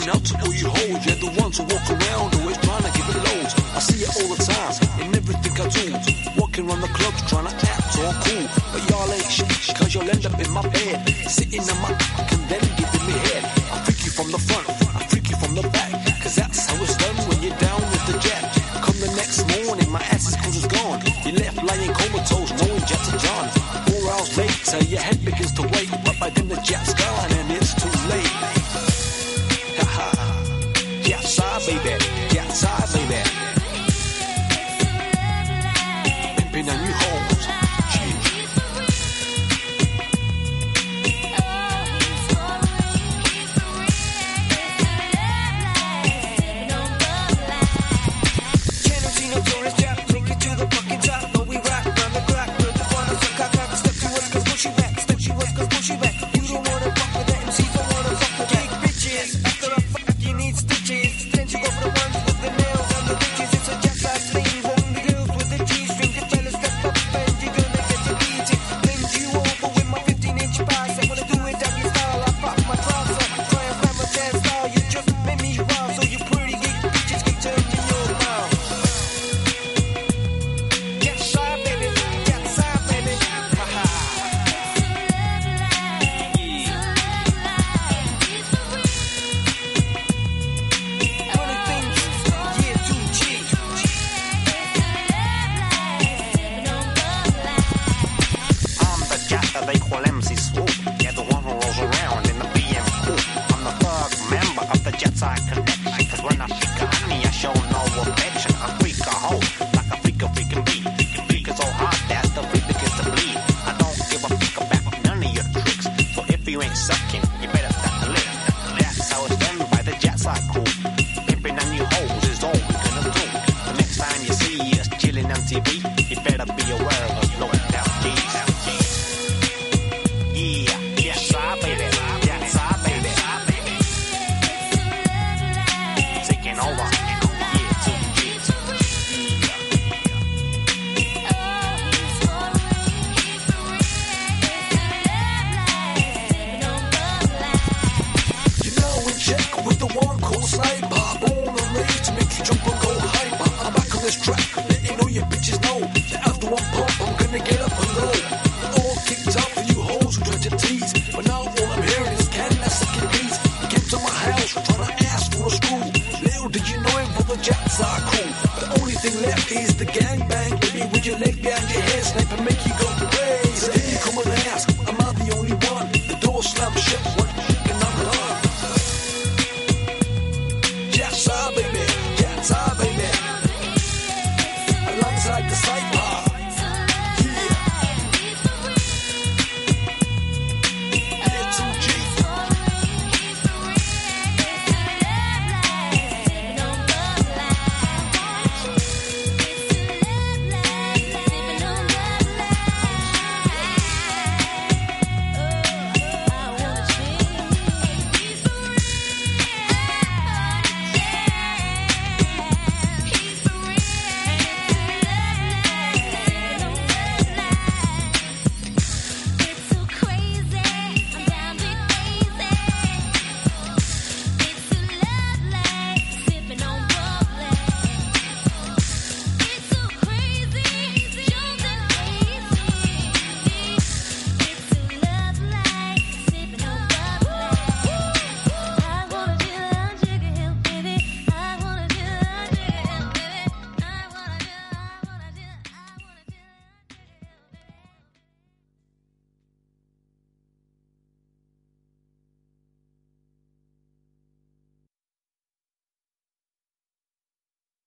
going out to all you hoes. You're the ones who walk around always trying to give it loads. I see it all the time in everything I do. Walking around the clubs trying to act all cool, but y'all ain't shit, cause you'll end up in my bed, sitting on my and then giving me head. I freak you from the front, I freak you from the back, cause that's how it's done when you're down with the jack. Come the next morning, my ass is cold as gone. You left lying comatose, knowing Jets are John. 4 hours later, your head begins to wait, but by then the Jet's gone and it's too late. Haha, Jet's side, baby, Jet's side, baby. Pimping a new hoes. Jets are cool. The only thing left is the gangbang. Baby, with your leg behind your head, snipe and make you go crazy. Then you come and ask, am I the only one? The door slams shut.